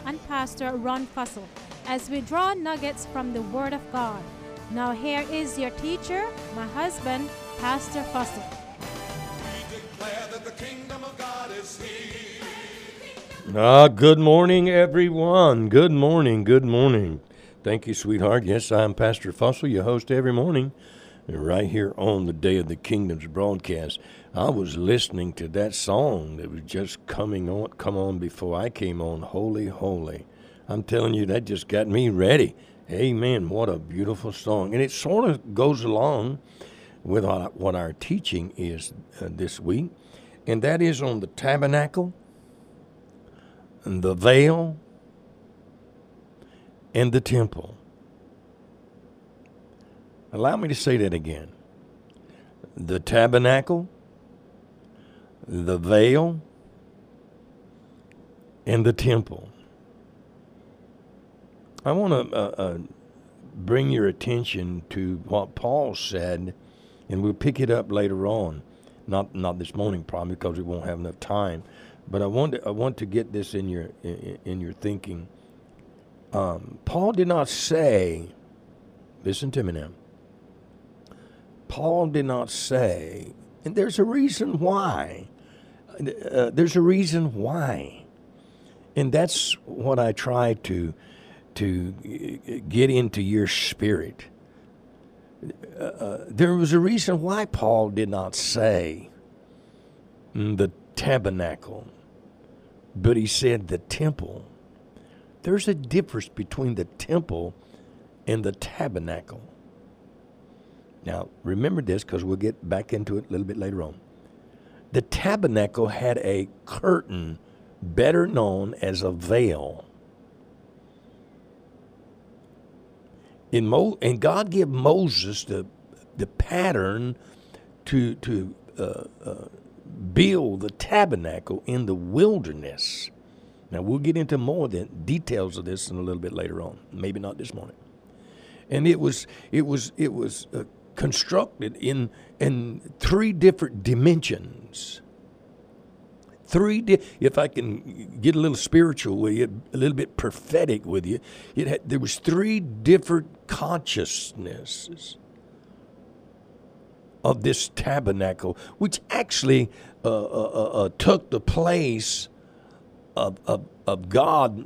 and Pastor Ron Fussell as we draw nuggets from the Word of God. Now here is your teacher, my husband, Pastor Fussell. We declare that the kingdom of God is here. Good morning, everyone. Good morning, good morning. Thank you, sweetheart. Yes, I'm Pastor Fussell, your host every morning, right here on the Day of the Kingdom's broadcast. I was listening to that song that was just come on before I came on, Holy, Holy. I'm telling you, that just got me ready. Amen. What a beautiful song. And it sort of goes along with what our teaching is this week, and that is on the tabernacle, and the veil, and the temple. Allow me to say that again. The tabernacle, the veil, and the temple. I want to bring your attention to what Paul said, and we'll pick it up later on. Not this morning, probably, because we won't have enough time. But I want to get this in your thinking. Paul did not say, listen to me now. Paul did not say, and there's a reason why. There's a reason why. And that's what I try to get into your spirit. There was a reason why Paul did not say the tabernacle, but he said the temple. There's a difference between the temple and the tabernacle. Now, remember this, because we'll get back into it a little bit later on. The tabernacle had a curtain, better known as a veil. And God gave Moses the pattern to build the tabernacle in the wilderness. Now, we'll get into more of the details of this in a little bit later on. Maybe not this morning. And it was constructed in three different dimensions. If I can get a little spiritual with you, a little bit prophetic with you, there was three different consciousnesses of this tabernacle, which actually took the place of God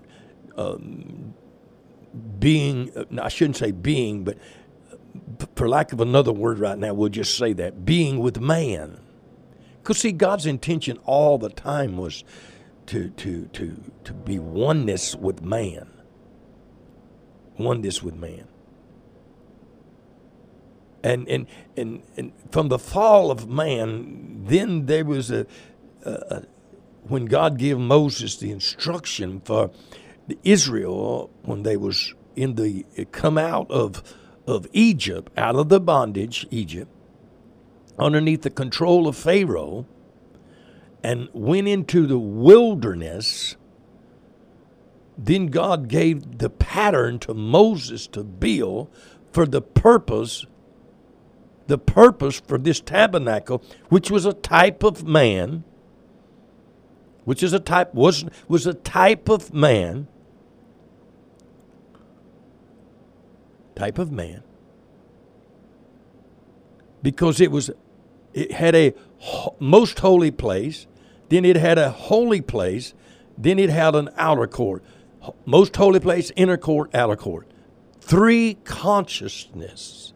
being, I shouldn't say being, but for lack of another word right now, we'll just say that, being with man. Because, see, God's intention all the time was to be oneness with man. Oneness with man. And from the fall of man, then there was when God gave Moses the instruction for Israel when they was come out of Egypt, out of the bondage, Egypt, underneath the control of Pharaoh, and went into the wilderness. Then God gave the pattern to Moses to build for the purpose for this tabernacle, which was a type of man, was a type of man, because it had a most holy place, then it had a holy place, then it had an outer court. Most holy place, inner court, outer court. Three consciousness.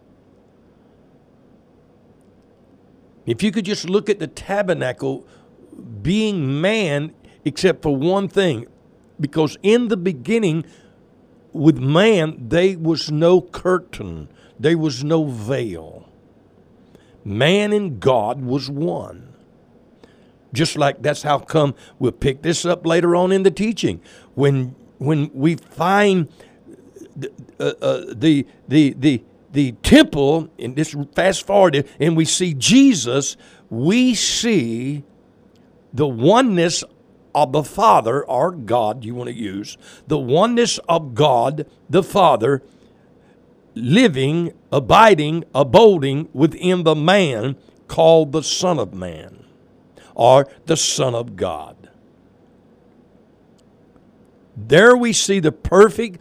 If you could just look at the tabernacle being man, except for one thing, because in the beginning with man, there was no curtain, there was no veil. Man and God was one. Just like that's how come we'll pick this up later on in the teaching. When we find the temple, and this fast forward, and we see Jesus, we see the oneness of the Father, or God, you want to use, the oneness of God, the Father, living, abiding, abiding within the man called the Son of Man, or the Son of God. There we see the perfect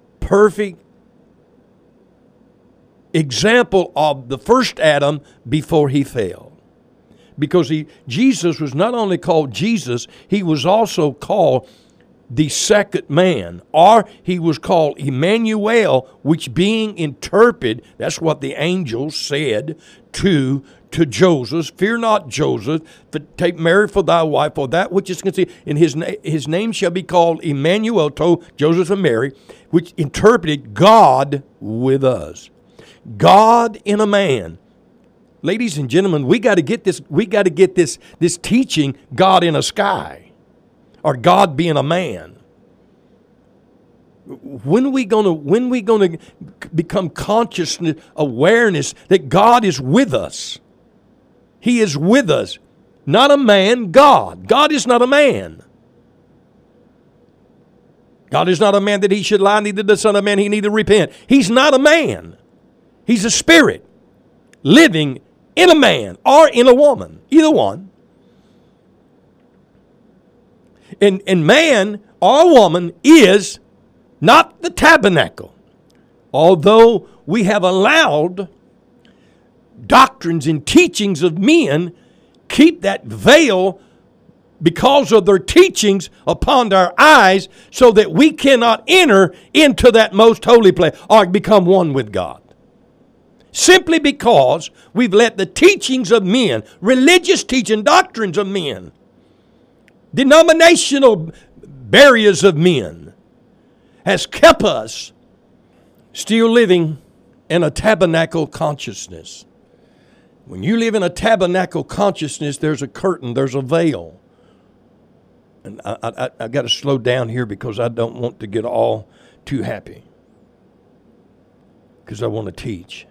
example of the first Adam before he fell. Because Jesus was not only called Jesus, he was also called the second man, or he was called Emmanuel, which being interpreted, that's what the angels said to Joseph. Fear not, Joseph, but take Mary for thy wife, for that which is conceived. And his name shall be called Emmanuel, told Joseph and Mary, which interpreted God with us. God in a man. Ladies and gentlemen, we got to get this. We got to get this teaching, God in a sky, or God being a man. When are we gonna become consciousness, awareness that God is with us? He is with us, not a man. God. God is not a man. God is not a man that he should lie, neither the son of man he neither repent. He's not a man. He's a spirit living in a man or in a woman, either one. And man or woman is not the tabernacle. Although we have allowed doctrines and teachings of men keep that veil because of their teachings upon our eyes, so that we cannot enter into that most holy place or become one with God. Simply because we've let the teachings of men, religious teaching, doctrines of men, denominational barriers of men, has kept us still living in a tabernacle consciousness. When you live in a tabernacle consciousness, there's a curtain, there's a veil. And I got to slow down here because I don't want to get all too happy, because I want to teach.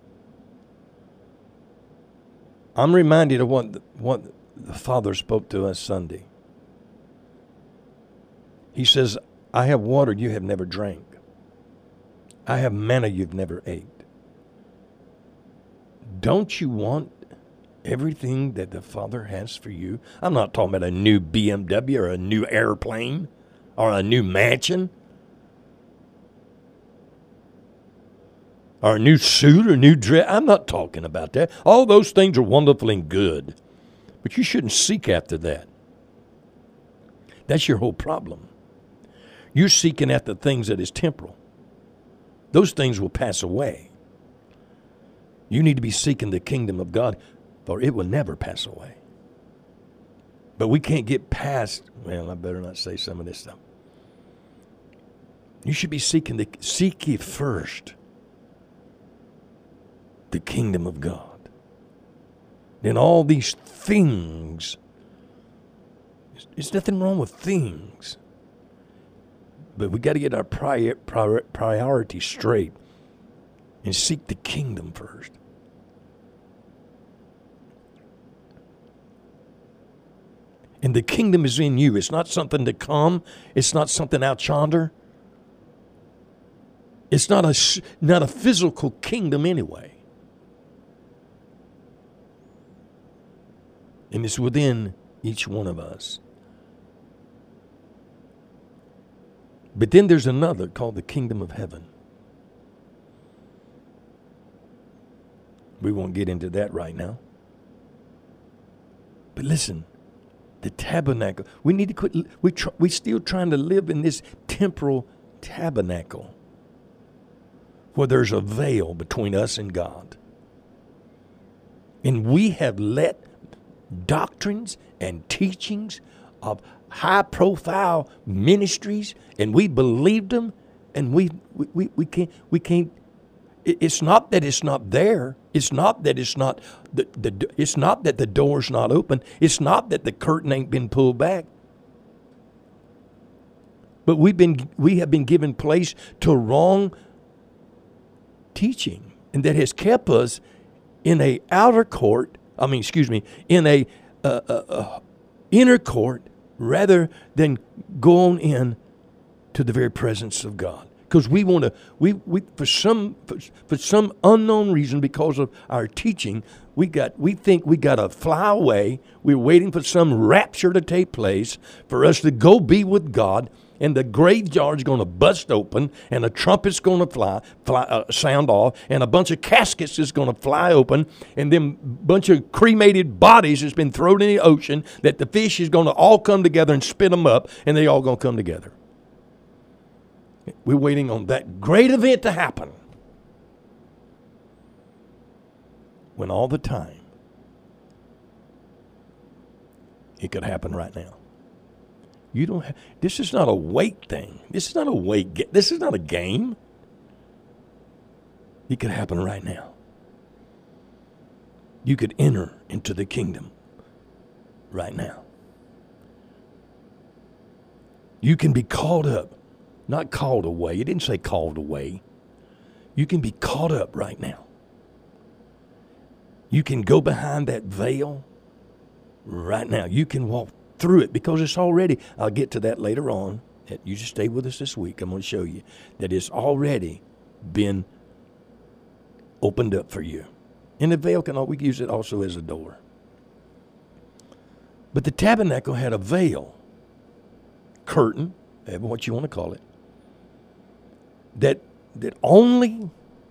I'm reminded of what the Father spoke to us Sunday. He says, I have water you have never drank. I have manna you've never ate. Don't you want everything that the Father has for you? I'm not talking about a new BMW or a new airplane or a new mansion or a new suit or new dress. I'm not talking about that. All those things are wonderful and good, but you shouldn't seek after that. That's your whole problem. You're seeking after things that is temporal. Those things will pass away. You need to be seeking the kingdom of God, for it will never pass away. But we can't get past, well, I better not say some of this stuff. You should be seek ye first the kingdom of God. Then all these things, there's nothing wrong with things. But we got to get our priorities straight and seek the kingdom first. And the kingdom is in you. It's not something to come. It's not something out yonder. It's not a physical kingdom anyway. And it's within each one of us. But then there's another called the kingdom of heaven. We won't get into that right now. But listen, the tabernacle. We need to quit. We're still trying to live in this temporal tabernacle where there's a veil between us and God. And we have let doctrines and teachings of high-profile ministries, and we believed them, and we can't. It's not that it's not there. It's not that it's not it's not that the door's not open. It's not that the curtain ain't been pulled back. But we have been given place to wrong teaching, and that has kept us in a outer court. In a inner court, rather than go on in to the very presence of God. Because we want to, for some unknown reason, because of our teaching, we think we got to fly away. We're waiting for some rapture to take place for us to go be with God. and the graveyard's going to bust open, and a trumpet's going to sound off, and a bunch of caskets is going to fly open, and then a bunch of cremated bodies has been thrown in the ocean, that the fish is going to all come together and spit them up, and they all going to come together. We're waiting on that great event to happen. When all the time, it could happen right now. You don't have, this is not a wait thing. This is not a wait. This is not a game. It could happen right now. You could enter into the kingdom right now. You can be called up, not called away. It didn't say called away. You can be caught up right now. You can go behind that veil right now. You can walk through it because it's already, I'll get to that later on. You just stay with us this week. I'm going to show you that it's already been opened up for you. And the veil we can use it also as a door. But the tabernacle had a veil, curtain, what you want to call it, that only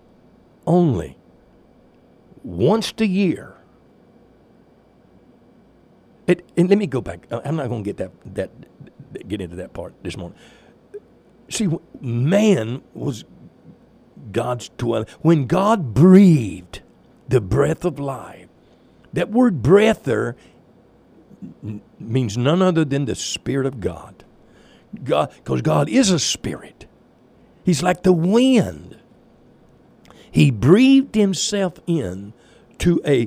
once a year. And let me go back. I'm not going to get into that part this morning. See, man was God's dwelling. When God breathed the breath of life, that word breath there means none other than the Spirit of God. God, because God is a spirit. He's like the wind. He breathed himself in to a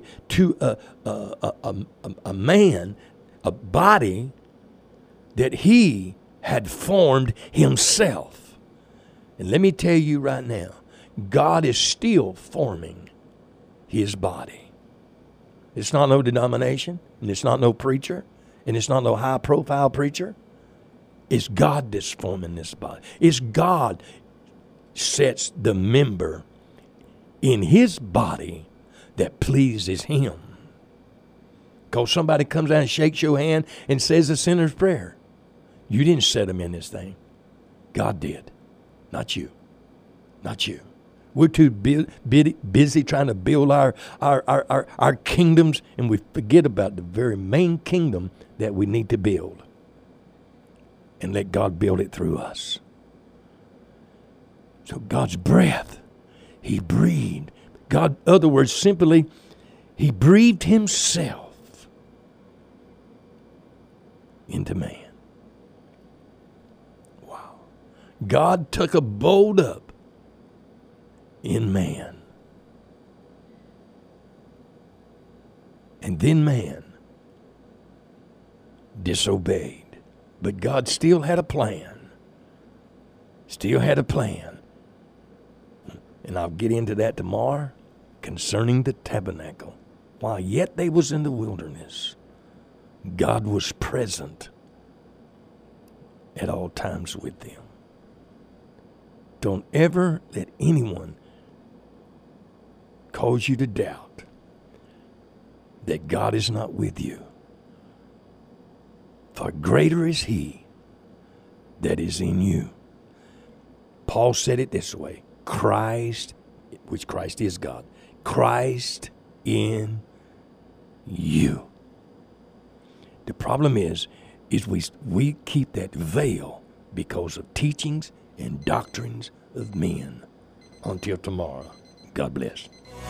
man, a body that he had formed himself. And let me tell you right now, God is still forming his body. It's not no denomination, and it's not no preacher, and it's not no high-profile preacher. It's God that's forming this body. It's God sets the member in his body that pleases him. Because somebody comes out and shakes your hand and says the sinner's prayer. You didn't set him in this thing. God did. Not you. Not you. We're too busy trying to build our kingdoms, and we forget about the very main kingdom that we need to build. And let God build it through us. So God's breath, he breathed. God, in other words, simply, he breathed himself into man. Wow. God took a bold up in man. And then man disobeyed. But God still had a plan. Still had a plan. And I'll get into that tomorrow concerning the tabernacle. While yet they was in the wilderness, God was present at all times with them. Don't ever let anyone cause you to doubt that God is not with you. For greater is he that is in you. Paul said it this way. Christ, which Christ is God, Christ in you. The problem is we keep that veil because of teachings and doctrines of men. Until tomorrow, God bless.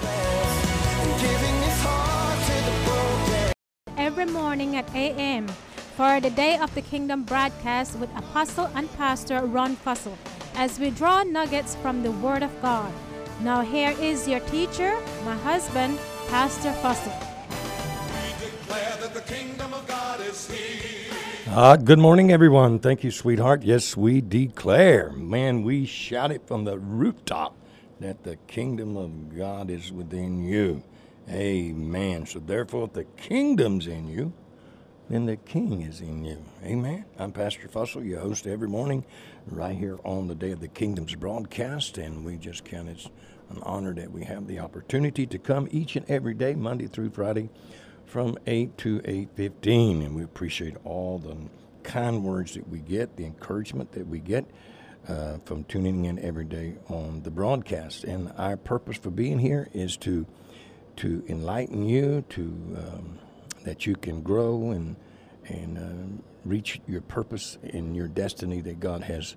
Every morning at 8 a.m. for the Day of the Kingdom broadcast with Apostle and Pastor Ron Fussell, as we draw nuggets from the Word of God. Now here is your teacher, my husband, Pastor Fussell. We declare that the kingdom of God is here. Good morning, everyone. Thank you, sweetheart. Yes, we declare. Man, we shout it from the rooftop that the kingdom of God is within you. Amen. So therefore, if the kingdom's in you, then the King is in you. Amen. I'm Pastor Fussell, your host every morning, right here on the Day of the Kingdom's broadcast, and we just count it an honor that we have the opportunity to come each and every day, Monday through Friday, from 8 to 8:15, and we appreciate all the kind words that we get, the encouragement that we get from tuning in every day on the broadcast. And our purpose for being here is to enlighten you, that you can grow and reach your purpose in your destiny that God has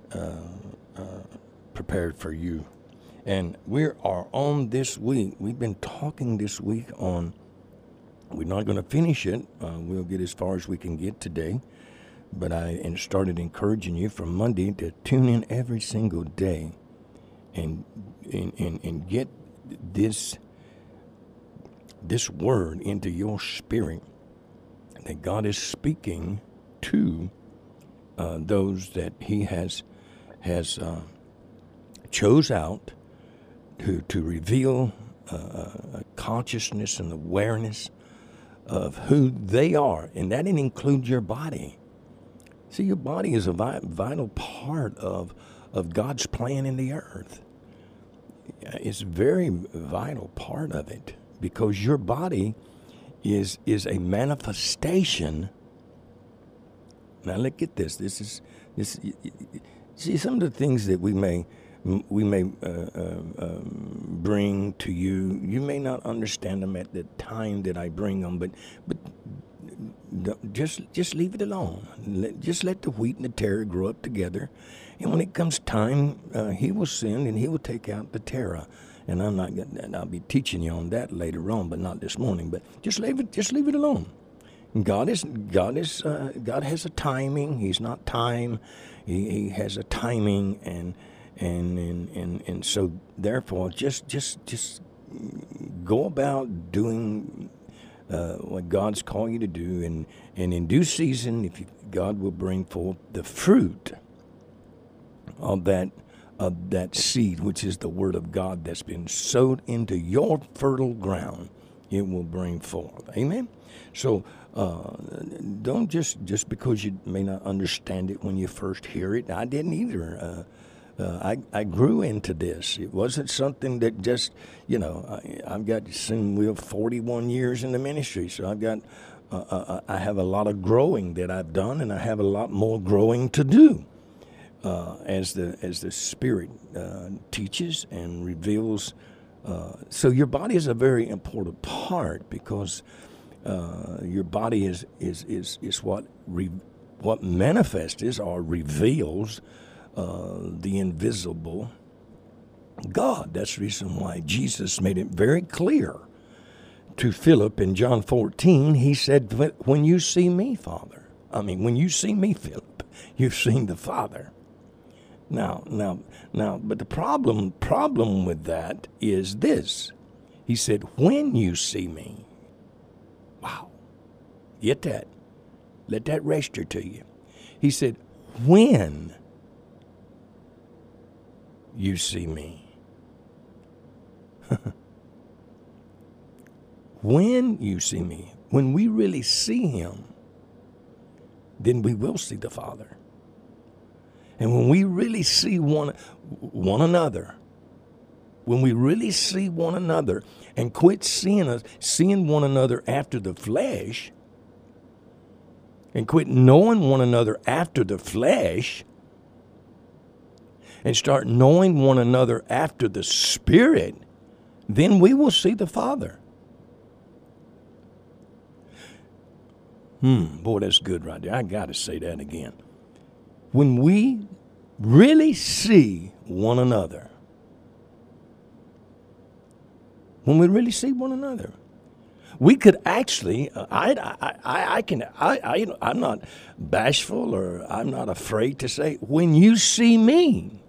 prepared for you. And we are on this week. We've been talking this week on, we're not going to finish it. We'll get as far as we can get today. But I started encouraging you from Monday to tune in every single day and get this word into your spirit that God is speaking to those that He has chose out to reveal a consciousness and awareness of who they are, and that includes your body. See, your body is a vital part of God's plan in the earth. It's a very vital part of it, because your body is a manifestation. Now, look at this. This. See, some of the things that we may bring to you, you may not understand them at the time that I bring them, but just leave it alone. Just let the wheat and the tare grow up together, and when it comes time, He will send and He will take out the tare. And I'll be teaching you on that later on, but not this morning. But just leave it alone. God has a timing. He's not time. He has a timing, and so therefore just go about doing what God's called you to do, and in due season, God will bring forth the fruit of that seed, which is the word of God that's been sowed into your fertile ground. It will bring forth. Amen. So don't just because you may not understand it when you first hear it. I didn't either. I grew into this. It wasn't something that just, I've got we're 41 years in the ministry, so I have a lot of growing that I've done, and I have a lot more growing to do as the Spirit teaches and reveals. So your body is a very important part, because your body is what manifests or reveals the invisible God. That's the reason why Jesus made it very clear to Philip in John 14. He said, when you see me, when you see me, Philip, you've seen the Father. Now, but the problem with that is this. He said, when you see me. Wow. Get that. Let that register to you. He said, when you see me. When you see me. When we really see Him, then we will see the Father. And when we really see one another, when we really see one another and quit seeing one another after the flesh, and quit knowing one another after the flesh, and start knowing one another after the Spirit, then we will see the Father. Boy, that's good right there. I got to say that again. When we really see one another, we could actually. I'm not bashful, or I'm not afraid to say, when you see me,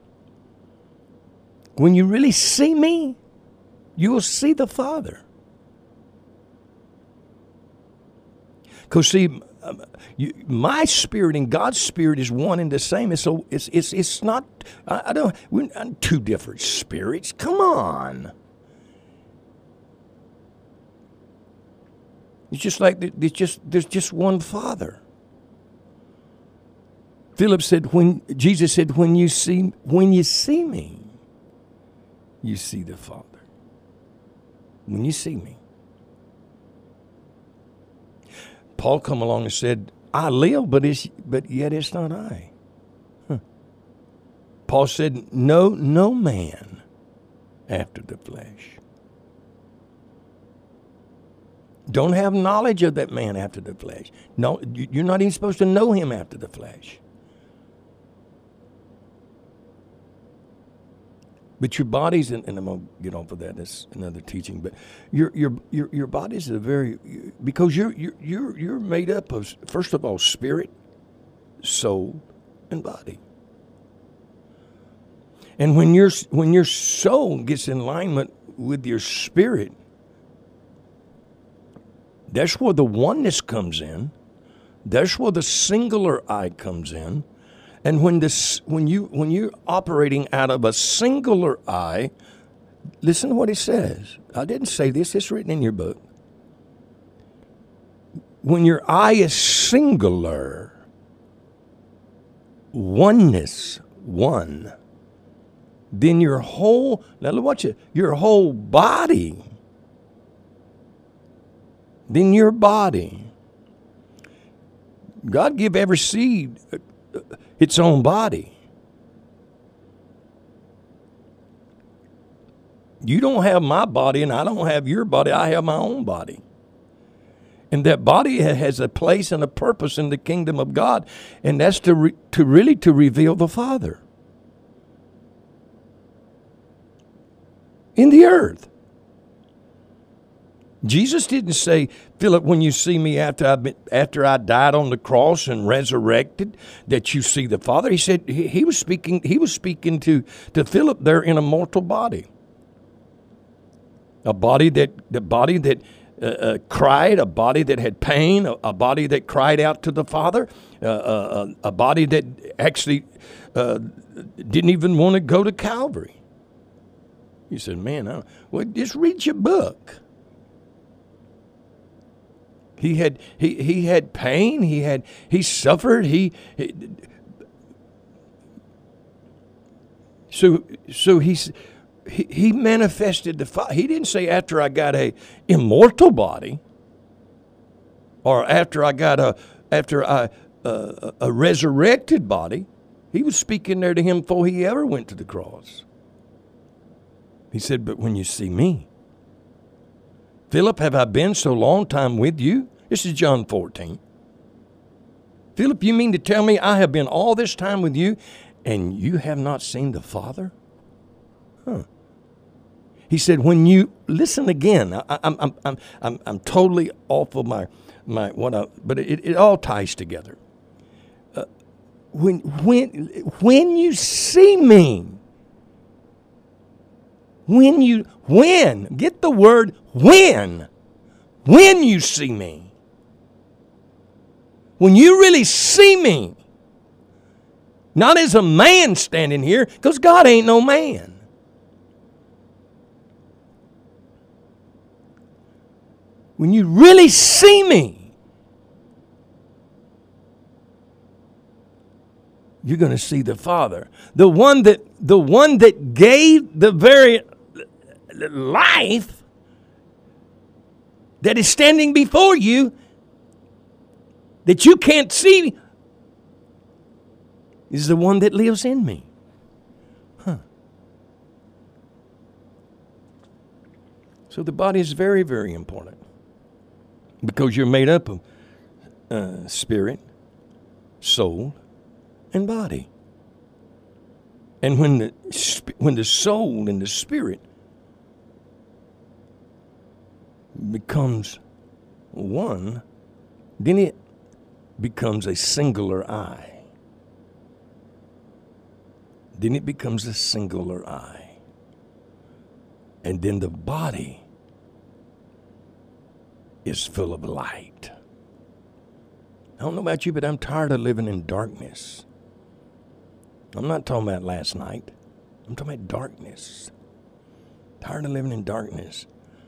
when you really see me, you will see the Father. Because see, my spirit and God's spirit is one and the same. And so it's not. We're not two different spirits. Come on. It's just like there's just one Father. Jesus said, when you see me, you see the Father. When you see me. Paul come along and said, I live, but yet it's not I. Paul said, no man after the flesh. Don't have knowledge of that man after the flesh. No, you're not even supposed to know him after the flesh. But your bodies, and I'm gonna get off of that. That's another teaching. But your bodies are because you're made up of, first of all, spirit, soul, and body. And when your soul gets in alignment with your spirit, that's where the oneness comes in. That's where the singular I comes in. And when you're operating out of a singular I, listen to what it says. I didn't say this, it's written in your book. When your I is singular, oneness, one, then your whole, now watch it, your whole body, then your body. God give every seed its own body. You don't have my body and I don't have your body. I have my own body. And that body has a place and a purpose in the kingdom of God, and that's to reveal the Father in the earth. Jesus didn't say, Philip, when you see me after I died on the cross and resurrected, that you see the Father. He said he was speaking to Philip there in a mortal body. A body that cried, a body that had pain, a body that cried out to the Father, a body that actually didn't even want to go to Calvary. You said, man, well, just read your book. He had pain. He suffered. So he manifested the Father. He didn't say after I got a immortal body, or after I got a resurrected body. He was speaking there to him before he ever went to the cross. He said, but when you see me, Philip, have I been so long time with you? This is John 14. Philip, you mean to tell me I have been all this time with you and you have not seen the Father? Huh. He said, when you listen again, I'm totally off of but it all ties together. When you see me, get the word when you see me. When you really see me, not as a man standing here, because God ain't no man. When you really see me, you're going to see the Father. The one that gave the very life that is standing before you, that you can't see, is the one that lives in me. So the body is very, very important, because you're made up of spirit, soul, and body. And when the soul and the spirit becomes one, then it becomes a singular I. Then it becomes a singular I. And then the body is full of light. I don't know about you, but I'm tired of living in darkness. I'm not talking about last night. I'm talking about darkness. Tired of living in darkness.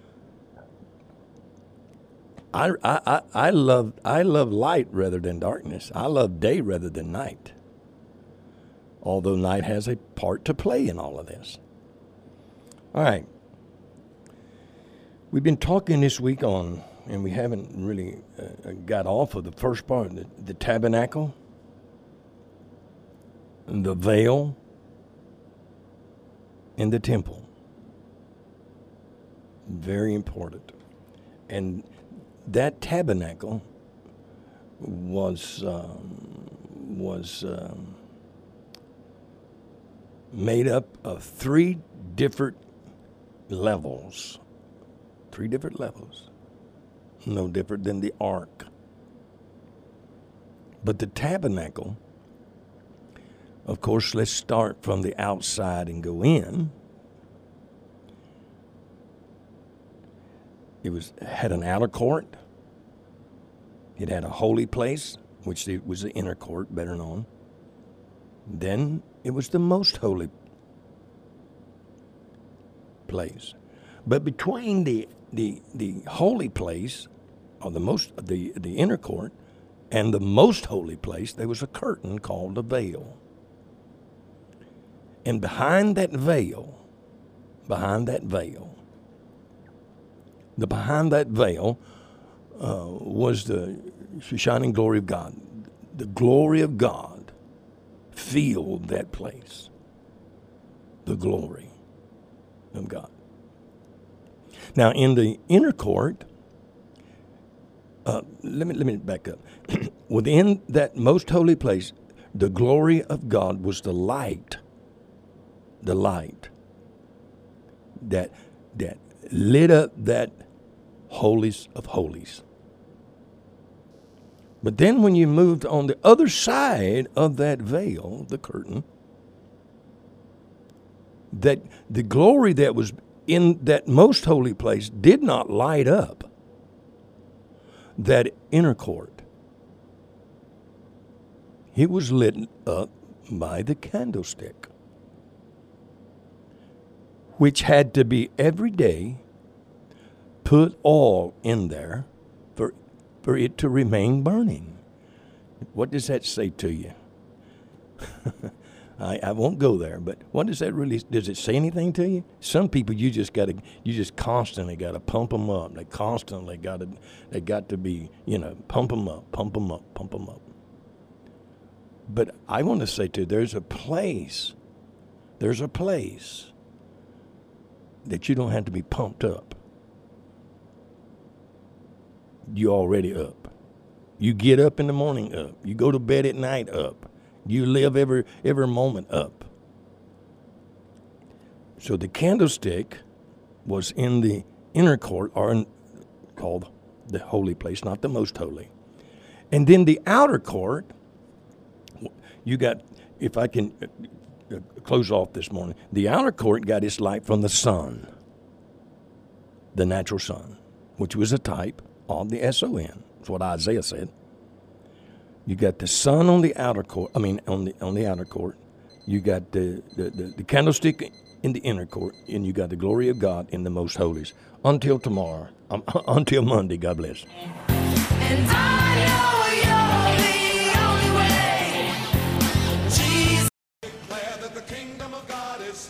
I love light rather than darkness. I love day rather than night. Although night has a part to play in all of this. All right. We've been talking this week on and we haven't really got off of the first part, the tabernacle, the veil, and the temple. Very important. And that tabernacle was made up of three different levels. Three different levels. No different than the ark. But the tabernacle, of course, let's start from the outside and go in. It had an outer court. It had a holy place, which was the inner court, better known. Then it was the most holy place. But between the holy place, or the inner court, and the most holy place, there was a curtain called a veil. And behind that veil was the shining glory of God. The glory of God filled that place. The glory of God. Now, in the inner court, let me back up. Within that most holy place, the glory of God was the light that lit up that holies of holies. But then when you moved on the other side of that veil, the curtain, that the glory that was in that most holy place did not light up that inner court. It was lit up by the candlestick, which had to be every day put oil in there for it to remain burning. What does that say to you? I won't go there, but what does that really, does it say anything to you? Some people you just constantly got to pump them up. They got to be, pump them up. But I want to say to you, there's a place that you don't have to be pumped up. You're already up. You get up in the morning up. You go to bed at night up. You live every moment up. So the candlestick was in the inner court, called the holy place, not the most holy. And then the outer court, you got, if I can close off this morning, the outer court got its light from the sun, the natural sun, which was a type of the S-O-N. That's what Isaiah said. You got the sun on the outer court. On the outer court. You got the candlestick in the inner court, and you got the glory of God in the most holies. Until tomorrow. Until Monday. God bless. And I know you're the only way. Jesus declare that the kingdom of God is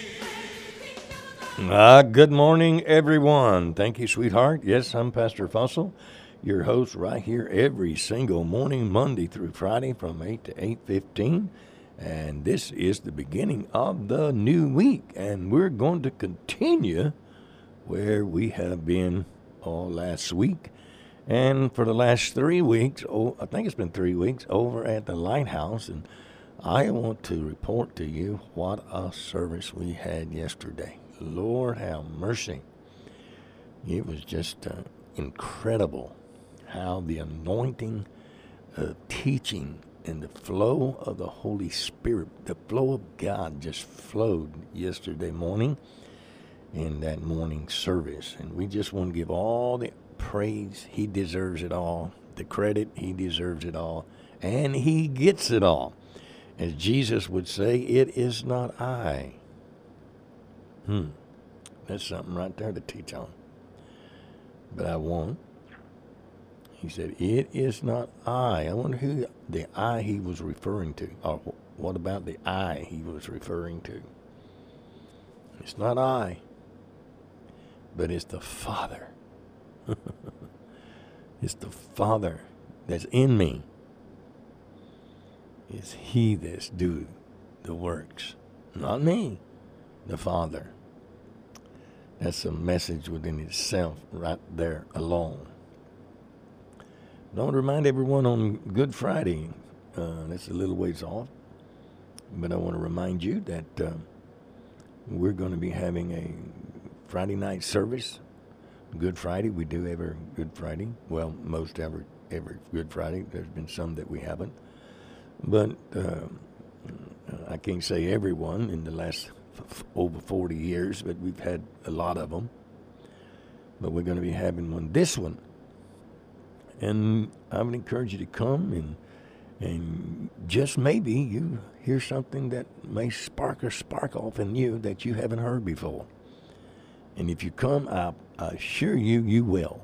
here. Good morning, everyone. Thank you, sweetheart. Yes, I'm Pastor Fussell, your host right here every single morning, Monday through Friday from 8 to 8:15. And this is the beginning of the new week. And we're going to continue where we have been all last week. And for the last 3 weeks, I think it's been 3 weeks, over at the Lighthouse. And I want to report to you what a service we had yesterday. Lord have mercy. It was just incredible how the anointing of teaching and the flow of the Holy Spirit, the flow of God just flowed yesterday morning in that morning service. And we just want to give all the praise. He deserves it all. The credit, he deserves it all. And he gets it all. As Jesus would say, it is not I. That's something right there to teach on. But I won't. He said, it is not I. I wonder who the I he was referring to. Or what about the I he was referring to? It's not I, but it's the Father. It's the Father that's in me. It's He that's do the works. Not me, the Father. That's a message within itself right there alone. I want to remind everyone on Good Friday, that's a little ways off, but I want to remind you that we're going to be having a Friday night service. Good Friday, we do every Good Friday. Well, most every Good Friday. There's been some that we haven't. But I can't say everyone in the last over 40 years, but we've had a lot of them. But we're going to be having this one. And I would encourage you to come and just maybe you hear something that may spark off in you that you haven't heard before. And if you come, I assure you, you will.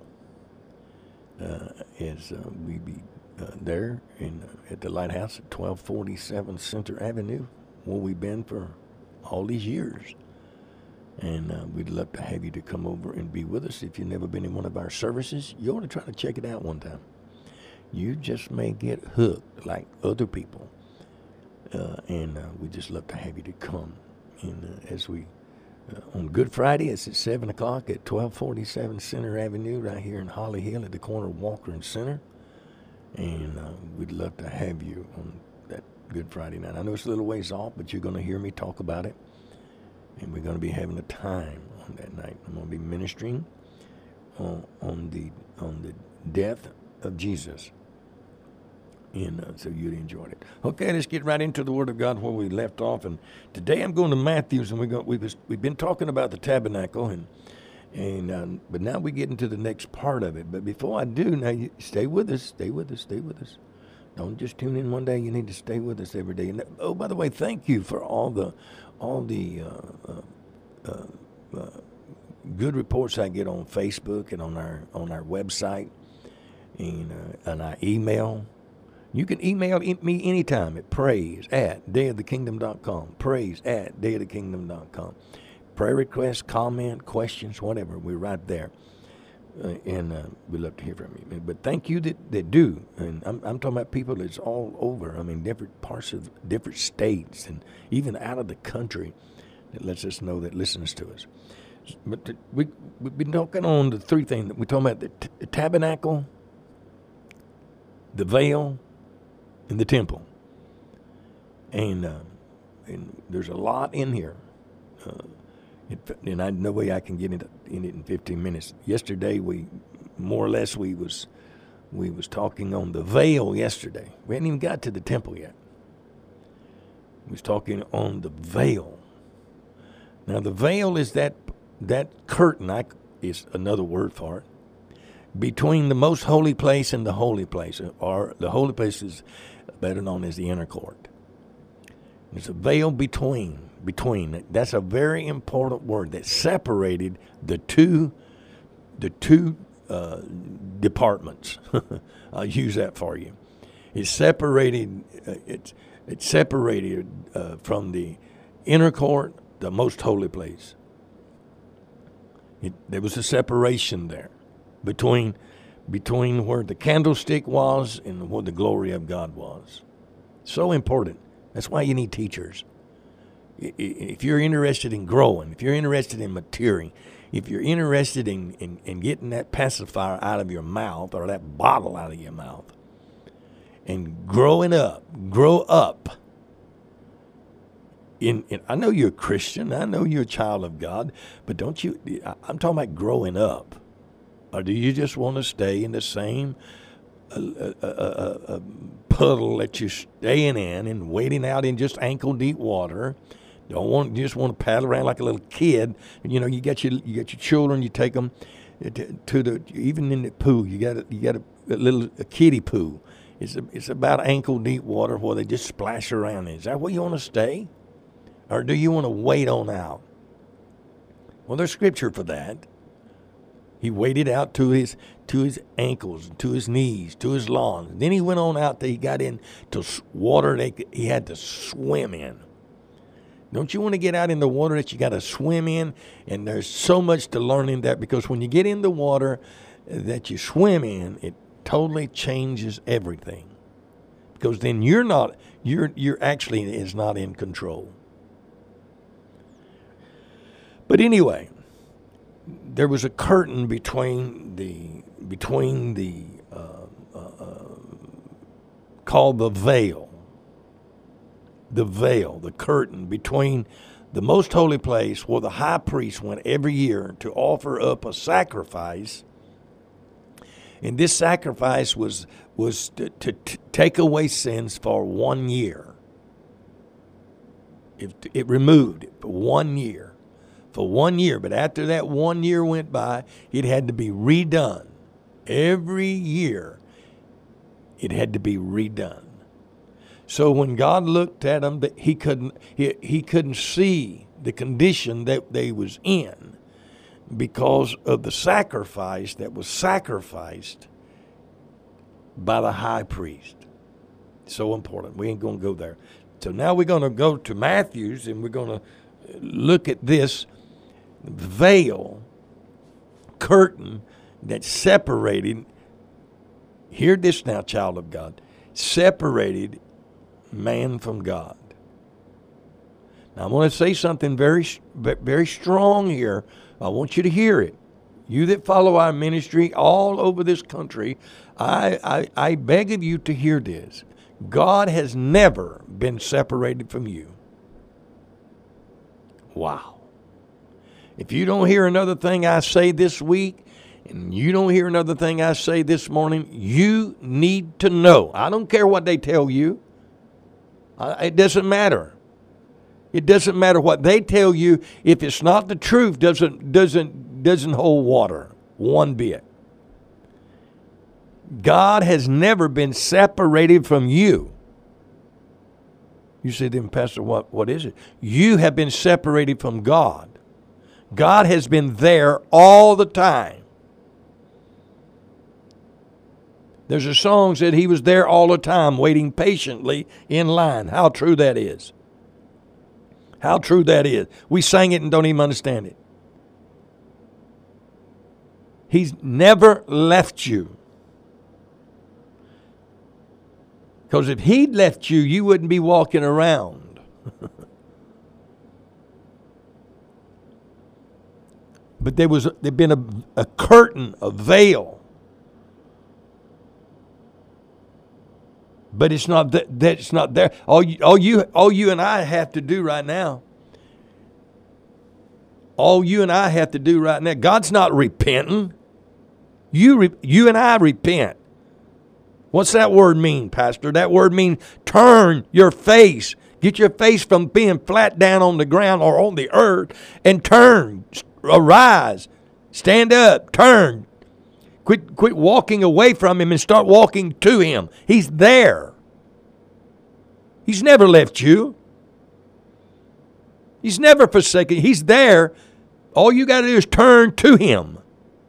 As we be there at the Lighthouse at 1247 Center Avenue, where we've been for all these years. And we'd love to have you to come over and be with us. If you've never been in one of our services, you ought to try to check it out one time. You just may get hooked like other people. And we just love to have you to come. And as we, on Good Friday, it's at 7 o'clock at 1247 Center Avenue, right here in Holly Hill at the corner of Walker and Center. And we'd love to have you on that Good Friday night. I know it's a little ways off, but you're going to hear me talk about it. And we're going to be having a time on that night. I'm going to be ministering on the death of Jesus. And so you'd enjoy it. Okay, let's get right into the Word of God where we left off. And today I'm going to Matthew's, and we've been talking about the tabernacle, but now we get into the next part of it. But before I do, now you stay with us. Don't just tune in one day. You need to stay with us every day. And oh, by the way, thank you for all the good reports I get on Facebook and on our website and our email. You can email me anytime at praise@dayofthekingdom.com. Praise@dayofthekingdom.com. Prayer requests, comment, questions, whatever. We're right there. And we'd love to hear from you. But thank you that do. And I'm talking about people that's all over. I mean, different parts of different states and even out of the country that lets us know that listens to us. But we've been talking on the three things. We're talking about the tabernacle, the veil, and the temple. And there's a lot in here. And I no way I can get in it in 15 minutes. Yesterday, we was talking on the veil yesterday. We hadn't even got to the temple yet. We was talking on the veil. Now, the veil is that curtain, is another word for it, between the most holy place and the holy place, or the holy place is better known as the inner court. There's a veil between. That's a very important word that separated the two departments. I'll use that for you. It's separated. It's separated from the inner court, the most holy place. There was a separation there between where the candlestick was and where the glory of God was. So important. That's why you need teachers. If you're interested in growing, if you're interested in maturing, if you're interested in getting that pacifier out of your mouth or that bottle out of your mouth and grow up. I know you're a Christian. I know you're a child of God, but I'm talking about growing up. Or do you just want to stay in the same puddle that you're staying in and wading out in just ankle deep water? You just want to paddle around like a little kid. And, you got your children. You take them to even in the pool. You got a kiddie pool. It's about ankle deep water where they just splash around. Is that where you want to stay, or do you want to wade on out? Well, there's scripture for that. He waded out to his ankles, to his knees, to his lawns. Then he went on out till he got into water he had to swim in. Don't you want to get out in the water that you got to swim in? And there's so much to learn in that, because when you get in the water that you swim in, totally changes everything. Because then you're actually is not in control. But anyway, there was a curtain between the called the veil. The veil, the curtain between the most holy place where the high priest went every year to offer up a sacrifice. And this sacrifice was to take away sins for 1 year. It removed it for 1 year. For 1 year. But after that 1 year went by, it had to be redone. Every year, it had to be redone. So when God looked at them, he couldn't see the condition that they was in because of the sacrifice that was sacrificed by the high priest. So important. We ain't going to go there. So now we're going to go to Matthew's, and we're going to look at this veil, curtain that separated, hear this now, child of God, separated man from God. Now I want to say something very, very strong here. I want you to hear it. You that follow our ministry all over this country, I beg of you to hear this. God has never been separated from you. Wow. If you don't hear another thing I say this week, and you don't hear another thing I say this morning, you need to know. I don't care what they tell you. It doesn't matter. It doesn't matter what they tell you. If it's not the truth, doesn't hold water one bit. God has never been separated from you. You say, then, Pastor, what is it? You have been separated from God. God has been there all the time. There's a song that he was there all the time, waiting patiently in line. How true that is. How true that is. We sang it and don't even understand it. He's never left you. Because if he'd left you, you wouldn't be walking around. But there'd been a curtain, a veil. But it's not that's not there. All you and I have to do right now. All you and I have to do right now. God's not repenting. You and I repent. What's that word mean, Pastor? That word means turn your face. Get your face from being flat down on the ground or on the earth and turn. Arise. Stand up. Turn. Quit walking away from him and start walking to him. He's there. He's never left you. He's never forsaken you. He's there. All you got to do is turn to him.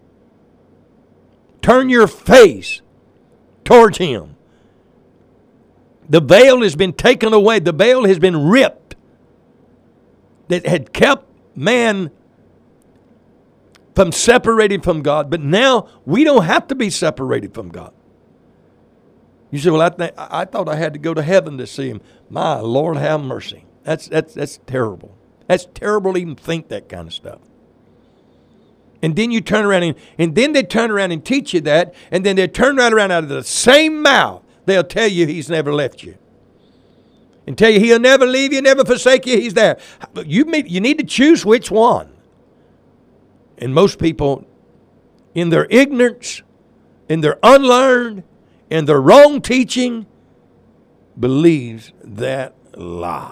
Turn your face towards him. The veil has been taken away. The veil has been ripped that had kept man from separated from God. But now we don't have to be separated from God. You say, well, I thought I had to go to heaven to see him. My Lord, have mercy. That's terrible. That's terrible to even think that kind of stuff. And then you turn around and then they turn around and teach you that, and then they turn right around out of the same mouth. They'll tell you he's never left you. And tell you he'll never leave you, never forsake you, he's there. You need to choose which one. And most people, in their ignorance, in their unlearned, in their wrong teaching, believes that lie.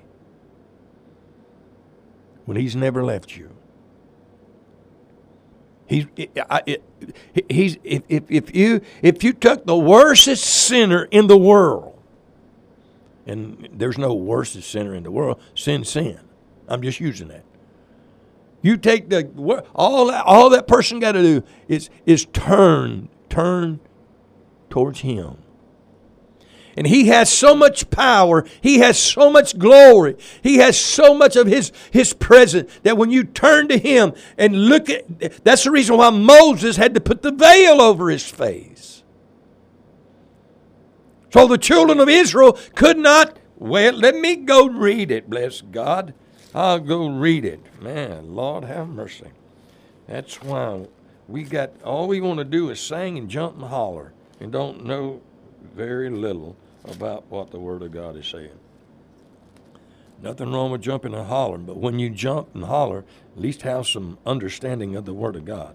When he's never left you. If you took the worstest sinner in the world, and there's no worstest sinner in the world, sin. I'm just using that. You take all that person got to do is turn towards him. And he has so much power. He has so much glory. He has so much of his presence that when you turn to him and look at, that's the reason why Moses had to put the veil over his face. So the children of Israel could not, well, let me go read it, bless God. I'll go read it. Man, Lord have mercy. That's why all we want to do is sing and jump and holler and don't know very little about what the Word of God is saying. Nothing wrong with jumping and hollering, but when you jump and holler, at least have some understanding of the Word of God.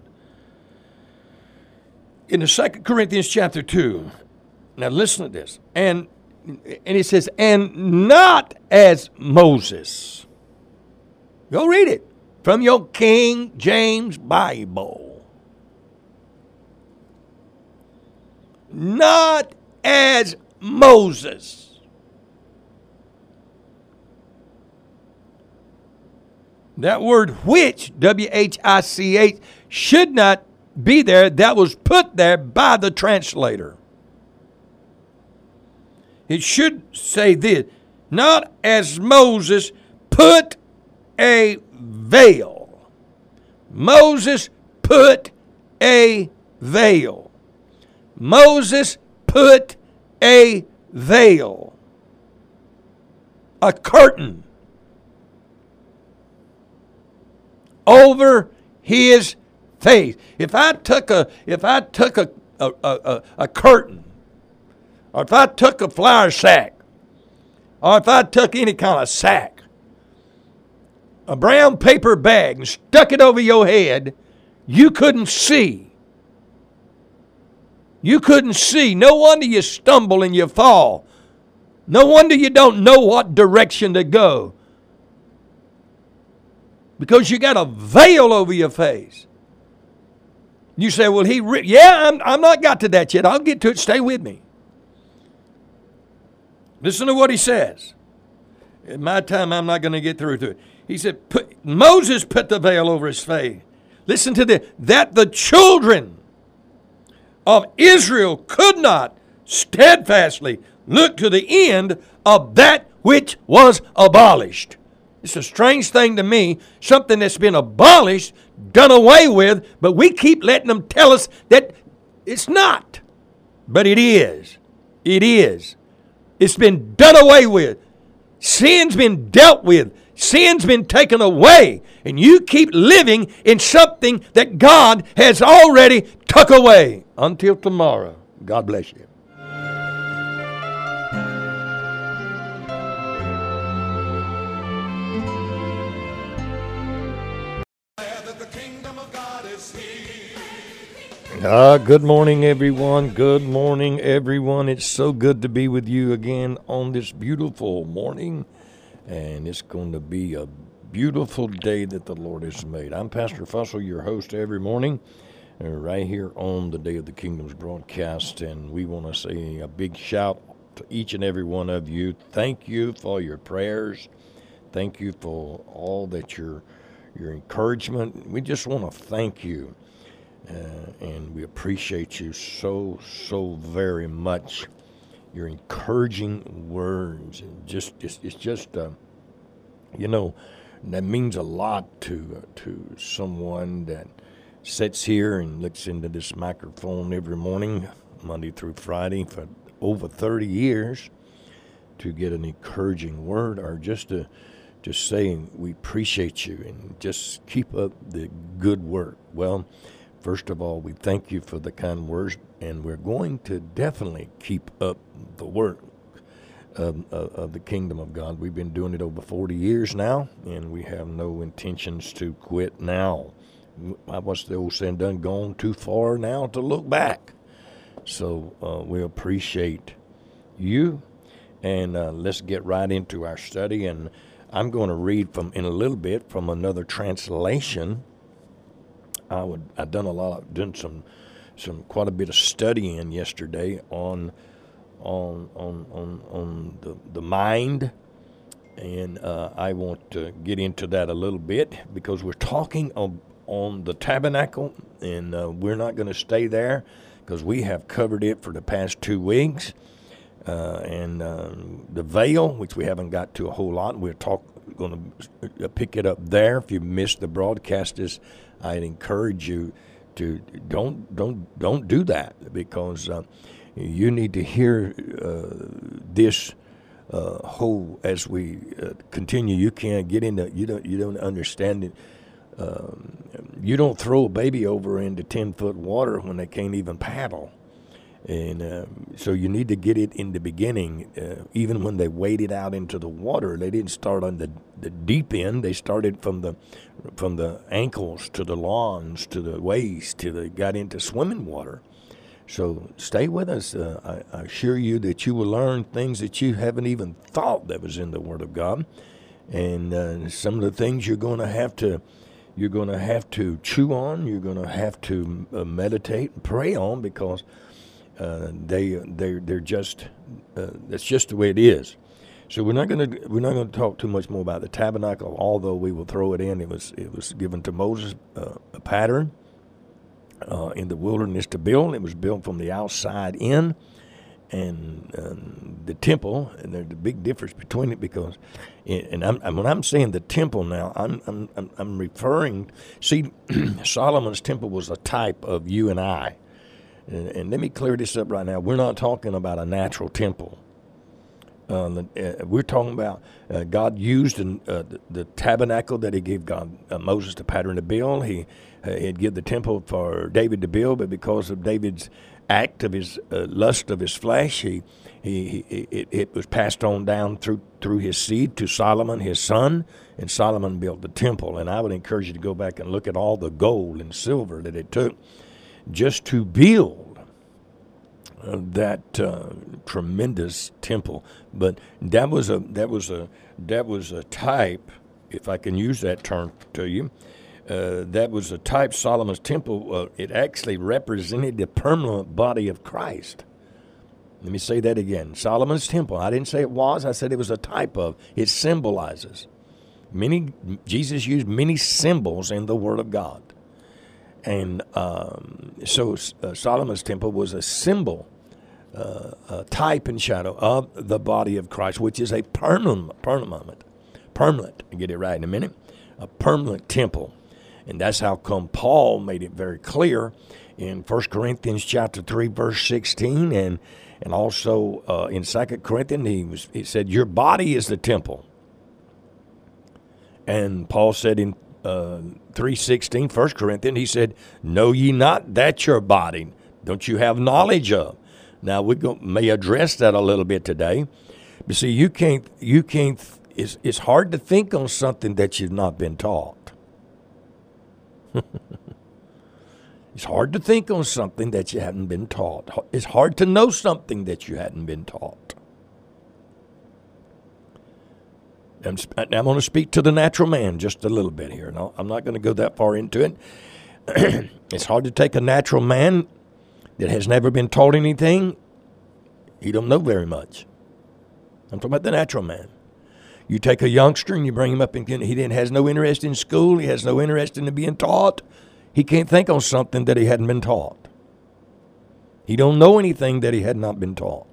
In the 2 Corinthians chapter 2, now listen to this, and it says, and not as Moses. Go read it from your King James Bible. Not as Moses. That word which, W-H-I-C-H, should not be there. That was put there by the translator. It should say this, not as Moses put a veil. Moses put a veil. Moses put a veil. A curtain over his face. If I took a curtain, or if I took a flour sack, or if I took any kind of sack, a brown paper bag, and stuck it over your head, you couldn't see. You couldn't see. No wonder you stumble and you fall. No wonder you don't know what direction to go. Because you got a veil over your face. You say, well, I'm not got to that yet. I'll get to it. Stay with me. Listen to what he says. In my time, I'm not going to get through to it. He said, Moses put the veil over his face. Listen to this. That the children of Israel could not steadfastly look to the end of that which was abolished. It's a strange thing to me, something that's been abolished, done away with, but we keep letting them tell us that it's not. But it is. It is. It's been done away with. Sin's been dealt with. Sin's been taken away. And you keep living in something that God has already took away. Until tomorrow, God bless you. Good morning, everyone. Good morning, everyone. It's so good to be with you again on this beautiful morning. And it's going to be a beautiful day that the Lord has made. I'm Pastor Fussell, your host every morning, right here on the Day of the Kingdom's broadcast. And we want to say a big shout to each and every one of you. Thank you for your prayers. Thank you for all that your encouragement. We just want to thank you. And we appreciate you so very much. Your encouraging words, and it's just that means a lot to someone that sits here and looks into this microphone every morning, Monday through Friday, for over 30 years, to get an encouraging word, or just to say we appreciate you and just keep up the good work. Well, first of all, we thank you for the kind words, and we're going to definitely keep up the work of the kingdom of God. We've been doing it over 40 years now, and we have no intentions to quit now. What's the old saying, done gone too far now to look back. So we appreciate you, and let's get right into our study. And I'm going to read in a little bit from another translation. I've done some quite a bit of studying yesterday on the mind, and I want to get into that a little bit, because we're talking on the tabernacle, and we're not going to stay there because we have covered it for the past 2 weeks, and the veil, which we haven't got to a whole lot. We're going to pick it up there. If you missed the broadcasters, I'd encourage you to don't do that, because You need to hear this whole as we continue. You can't get into. You don't understand it. You don't throw a baby over into 10-foot water when they can't even paddle. And so you need to get it in the beginning. Even when they waded out into the water, they didn't start on the deep end. They started from the ankles to the lawns to the waist till they got into swimming water. So stay with us. I assure you that you will learn things that you haven't even thought that was in the Word of God, and some of the things you're going to have to chew on. You're going to have to meditate and pray on, because they're just that's just the way it is. So we're not going to talk too much more about the tabernacle, although we will throw it in. It was given to Moses, a pattern in the wilderness to build. It was built from the outside in, and the temple. And there's a big difference between it, because, when I'm saying the temple now, I'm referring. See, Solomon's temple was a type of you and I. And let me clear this up right now. We're not talking about a natural temple. We're talking about God used the tabernacle that He gave Moses the pattern to build. He'd give the temple for David to build, but because of David's act of his lust of his flesh, it was passed on down through his seed to Solomon, his son, and Solomon built the temple. And I would encourage you to go back and look at all the gold and silver that it took just to build that tremendous temple. But that was a type, if I can use that term to you. That was a type. Solomon's temple. It actually represented the permanent body of Christ. Let me say that again. Solomon's temple. I didn't say it was. I said it was a type of. It symbolizes. Jesus used many symbols in the Word of God. And so Solomon's temple was a symbol, a type and shadow of the body of Christ, which is a permanent, I'll get it right in a minute, a permanent temple. And that's how come Paul made it very clear in 1 Corinthians chapter 3, verse 16, and also in 2 Corinthians, he said, your body is the temple. And Paul said in 3:16, 1 Corinthians, he said, know ye not that your body, don't you have knowledge of? Now, we may address that a little bit today. But see, you can't, it's hard to think on something that you've not been taught. It's hard to think on something that you haven't been taught. It's hard to know something that you hadn't been taught. I'm going to speak to the natural man just a little bit here. No, I'm not going to go that far into it. It's hard to take a natural man that has never been taught anything. He don't know very much. I'm talking about the natural man. You take a youngster and you bring him up, and he has no interest in school. He has no interest in being taught. He can't think on something that he hadn't been taught. He don't know anything that he had not been taught.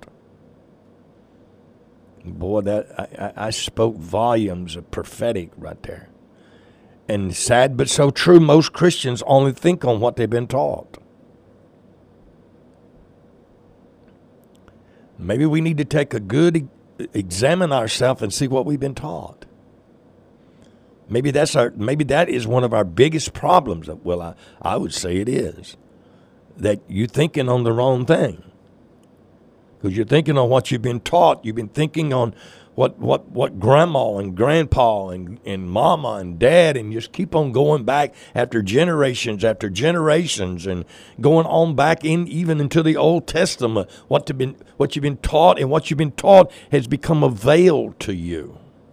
Boy, that I spoke volumes of prophetic right there. And sad but so true, most Christians only think on what they've been taught. Maybe we need to take a good examine ourselves and see what we've been taught. Maybe that is one of our biggest problems. Well, I would say it is. That you're thinking on the wrong thing. Because you're thinking on what you've been taught. You've been thinking on what grandma and grandpa and mama and dad, and just keep on going back after generations and going on back even into the Old Testament. What you've been taught, and what you've been taught has become a veil to you.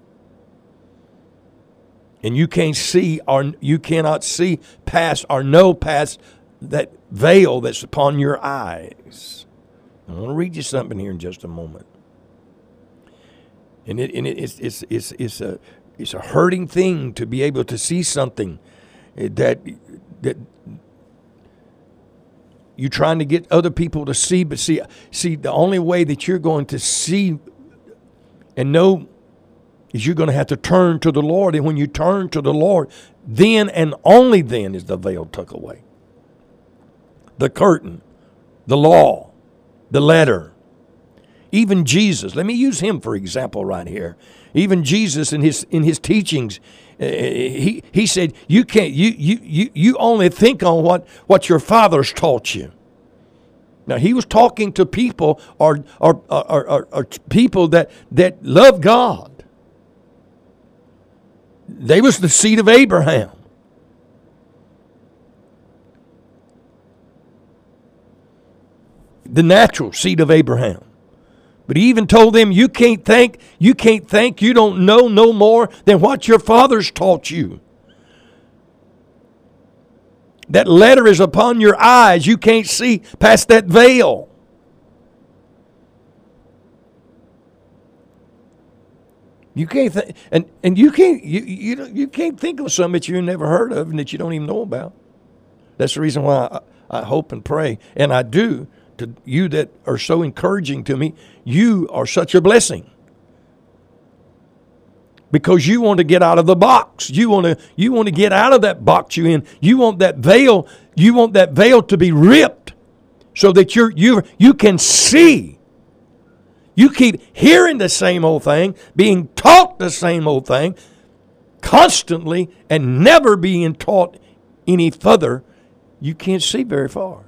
And you can't see, or you cannot see past or know past that veil that's upon your eyes. I want to read you something here in just a moment. And it's a hurting thing to be able to see something that you're trying to get other people to see. But see, the only way that you're going to see and know is you're going to have to turn to the Lord. And when you turn to the Lord, then and only then is the veil took away. The curtain, the law, the letter. Even Jesus, let me use him for example right here. Even Jesus in his teachings, he said, you can't you only think on what your fathers taught you. Now he was talking to people or people that love God. They was the seed of Abraham. The natural seed of Abraham. But he even told them, you can't think, you don't know no more than what your fathers taught you. That letter is upon your eyes. You can't see past that veil. You can't and you can't think of something that you never heard of and that you don't even know about. That's the reason why I hope and pray, and I do, to you that are so encouraging to me. You are such a blessing because you want to get out of the box. You want to get out of that box you're in. You want that veil. You want that veil to be ripped so that you can see. You keep hearing the same old thing, being taught the same old thing constantly, and never being taught any further. You can't see very far.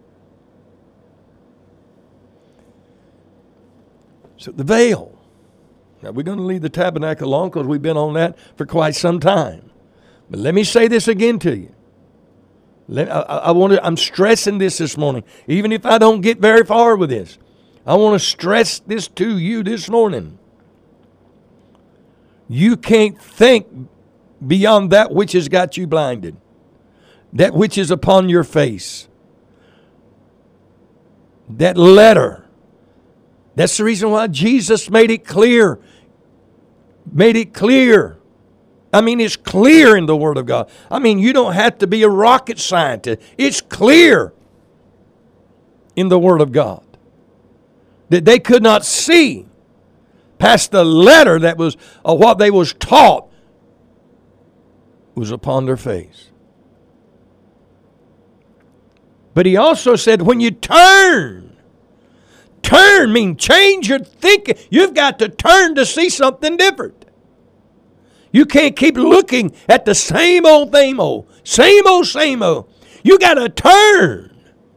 So the veil. Now we're going to leave the tabernacle alone because we've been on that for quite some time. But let me say this again to you. I'm stressing this morning, even if I don't get very far with this. I want to stress this to you this morning. You can't think beyond that which has got you blinded, that which is upon your face. That letter. That's the reason why Jesus made it clear. Made it clear. I mean, it's clear in the Word of God. I mean, you don't have to be a rocket scientist. It's clear in the Word of God that they could not see past the letter that was what they was taught was upon their face. But he also said, when you turn mean change your thinking. You've got to turn to see something different. You can't keep looking at the same old, same old. You got to turn.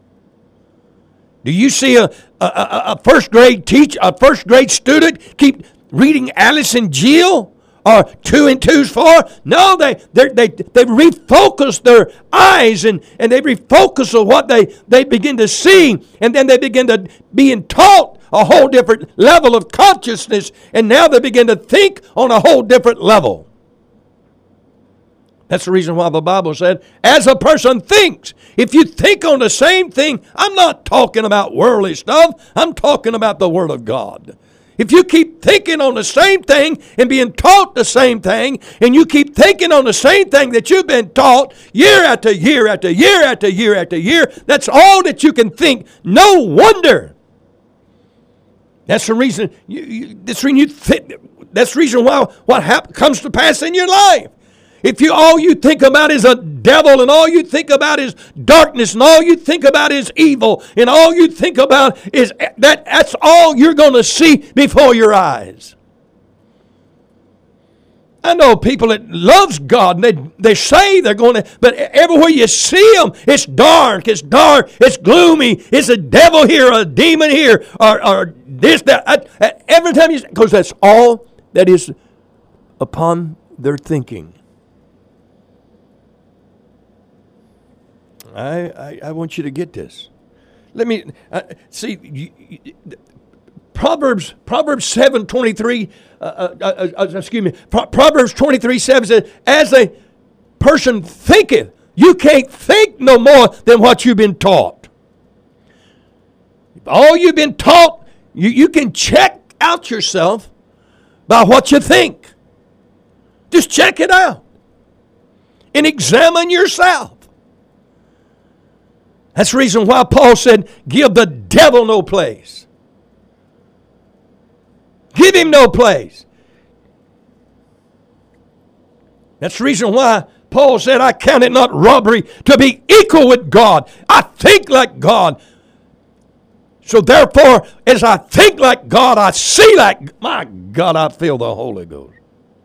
Do you see a first grade teacher, a first grade student keep reading Alice and Jill? Or 2 and 2's 4? No, they refocus their eyes and they refocus on what they begin to see, and then they begin to being taught a whole different level of consciousness, and now they begin to think on a whole different level. That's the reason why the Bible said, as a person thinks, if you think on the same thing, I'm not talking about worldly stuff, I'm talking about the Word of God. If you keep thinking on the same thing and being taught the same thing, and you keep thinking on the same thing that you've been taught year after year after year after year after year, that's all that you can think. No wonder. That's the reason. That's the reason why what comes to pass in your life. If all you think about is a devil, and all you think about is darkness, and all you think about is evil, and all you think about is that's all you're going to see before your eyes. I know people that loves God, and they say they're going to, but everywhere you see them, it's dark, it's gloomy, it's a devil here, a demon here, or this, that. Every time because that's all that is upon their thinking. I want you to get this. Let me see. Proverbs 7:23. Excuse me. Proverbs 23:7 says, "As a person thinketh, you can't think no more than what you've been taught. If all you've been taught, you can check out yourself by what you think. Just check it out and examine yourself." That's the reason why Paul said, give the devil no place. Give him no place. That's the reason why Paul said, I count it not robbery to be equal with God. I think like God. So therefore, as I think like God, I see like, my God, I feel the Holy Ghost.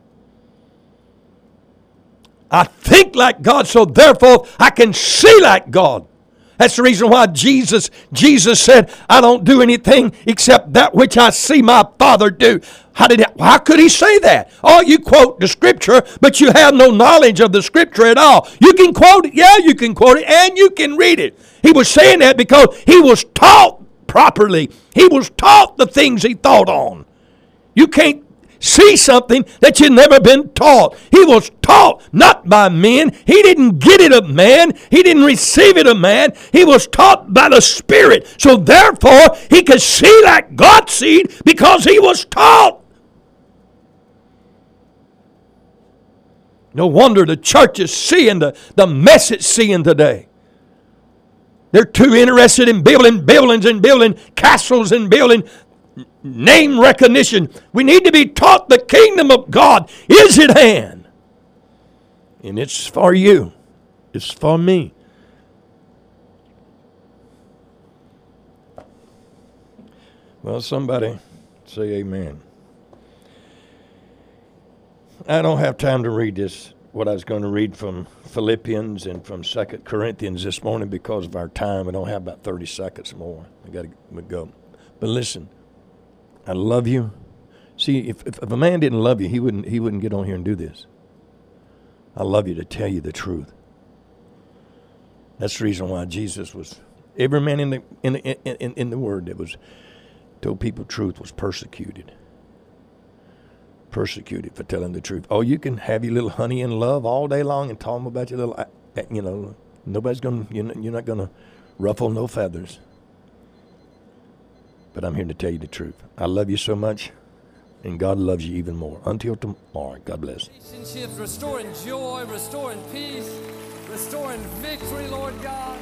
I think like God, so therefore I can see like God. That's the reason why Jesus said, I don't do anything except that which I see my Father do. How could he say that? Oh, you quote the Scripture, but you have no knowledge of the Scripture at all. You can quote it, yeah, you can quote it, and you can read it. He was saying that because he was taught properly. He was taught the things he thought on. You can't see something that you've never been taught. He was taught not by men. He didn't get it of man. He didn't receive it of man. He was taught by the Spirit. So therefore, he could see like God sees because he was taught. No wonder the church is seeing the mess it's seeing today. They're too interested in building buildings and building castles and building name recognition. We need to be taught the kingdom of God is at hand. And it's for you. It's for me. Well, somebody say amen. I don't have time to read this, what I was going to read from Philippians and from 2 Corinthians this morning because of our time. I don't have about 30 seconds more. I got to go. But listen, I love you. See, if a man didn't love you, he wouldn't get on here and do this. I love you to tell you the truth. That's the reason why Jesus was every man in the Word that was told people truth was persecuted. Persecuted for telling the truth. Oh, you can have your little honey and love all day long and talk about your little, nobody's gonna, you're not gonna ruffle no feathers. But I'm here to tell you the truth. I love you so much, and God loves you even more. Until tomorrow, God bless. Relationships, restoring joy, restoring peace, restoring victory, Lord God.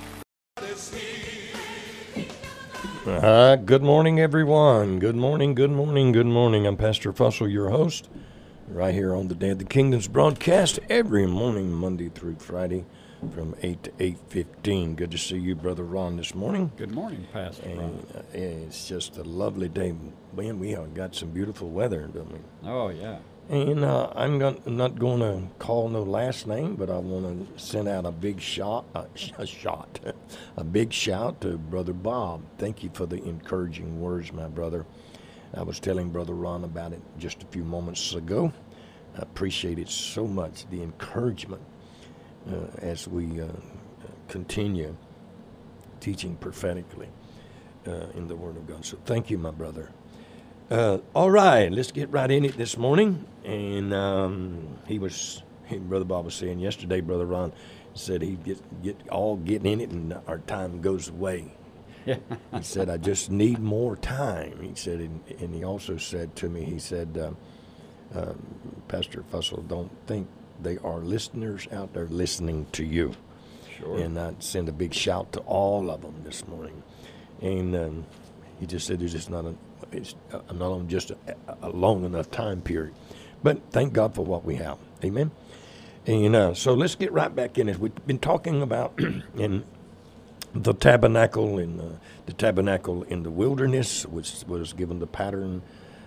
Good morning, everyone. Good morning, good morning, good morning. I'm Pastor Fussell, your host, right here on the Day of the Kingdom's broadcast every morning, Monday through Friday, from 8 to 8:15. Good to see you, Brother Ron, this morning. Good morning, Pastor Ron. It's just a lovely day. Man, we have got some beautiful weather, don't we? Oh, yeah. And I'm not going to call no last name, but I want to send out a big a big shout to Brother Bob. Thank you for the encouraging words, my brother. I was telling Brother Ron about it just a few moments ago. I appreciate it so much, the encouragement as we continue teaching prophetically in the Word of God. So thank you, my brother. All right, let's get right in it this morning. And Brother Bob was saying yesterday, Brother Ron said he'd get in it and our time goes away. Yeah. He said, I just need more time. He said, and he also said to me, he said, Pastor Fussell, don't think they are listeners out there listening to you. Sure. And I'd send a big shout to all of them this morning. And he just said there's just not on just a long enough time period. But thank God for what we have. Amen. And so let's get right back in it. We've been talking about in the tabernacle in the wilderness, which was given the pattern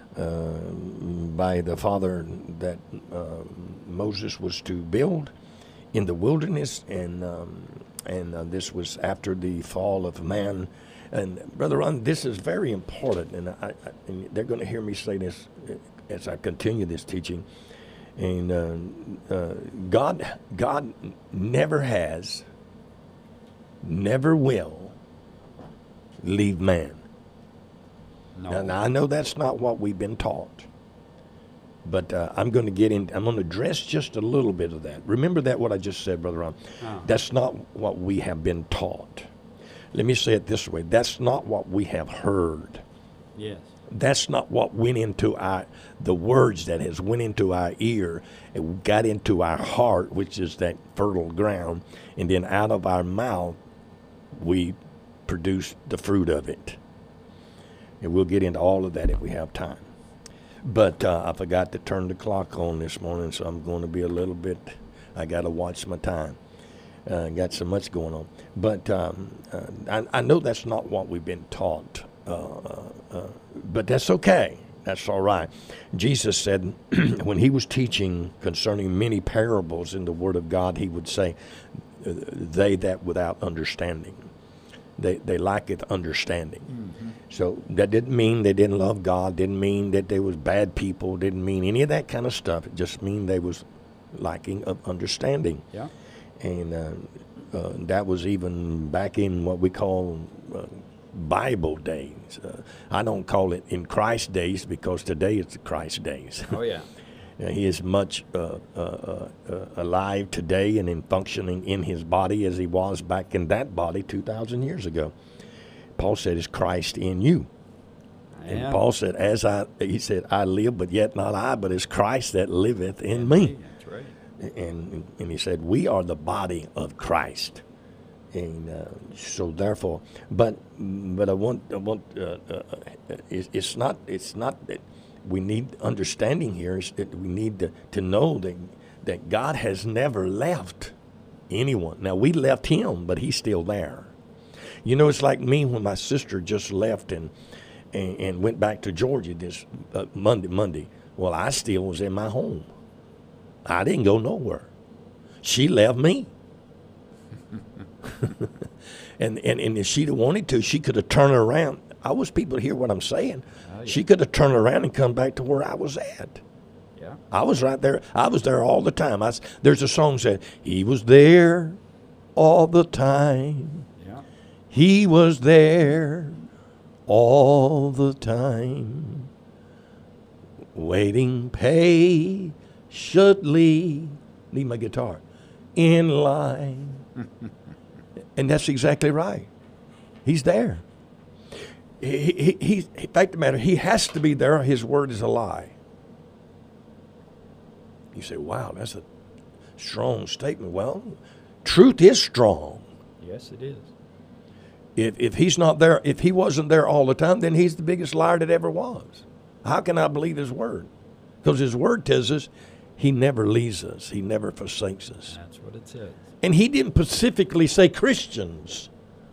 by the Father that Moses was to build in the wilderness, and this was after the fall of man. And Brother Ron, this is very important, and and they're going to hear me say this as I continue this teaching. And God never has, never will leave man. No. Now I know that's not what we've been taught, but I'm going to address just a little bit of that. Remember that what I just said, Brother Ron. That's not what we have been taught. Let me say it this way. That's not what we have heard. Yes. That's not what went into the words that has went into our ear and got into our heart, which is that fertile ground. And then out of our mouth, we produce the fruit of it. And we'll get into all of that if we have time. But I forgot to turn the clock on this morning, so I'm going to be a little bit, I got to watch my time. Got so much going on. But I know that's not what we've been taught. But that's okay. That's all right. Jesus said when he was teaching concerning many parables in the Word of God, he would say, they that without understanding. They lacketh understanding. Mm-hmm. So that didn't mean they didn't love God, didn't mean that they was bad people, didn't mean any of that kind of stuff. It just mean they was lacking of understanding. Yeah. And that was even back in what we call Bible days. I don't call it in Christ days because today it's the Christ days. Oh, yeah. He is much alive today and in functioning in his body as he was back in that body 2,000 years ago. Paul said, "Is Christ in you?" And Paul said, he said, "I live, but yet not I, but it's Christ that liveth in me." That's right. And he said, "We are the body of Christ." And so therefore, but I want it's not that we need understanding here. Is that we need to know that God has never left anyone. Now we left him, but he's still there. You know, it's like me when my sister just left and went back to Georgia this Monday. Well, I still was in my home. I didn't go nowhere. She left me. and if she'd have wanted to, she could have turned around. I wish people hear what I'm saying. Yeah. She could have turned around and come back to where I was at. Yeah. I was right there. I was there all the time. There's a song that said, "He was there all the time." Yeah. He was there all the time, waiting patiently. Need my guitar. In line. And that's exactly right. He's there. He fact of the matter, he has to be there. His word is a lie. You say, "Wow, that's a strong statement." Well, truth is strong. Yes, it is. If he's not there, if he wasn't there all the time, then he's the biggest liar that ever was. How can I believe his word? Because his word tells us he never leaves us. He never forsakes us. That's what it says. And he didn't specifically say Christians.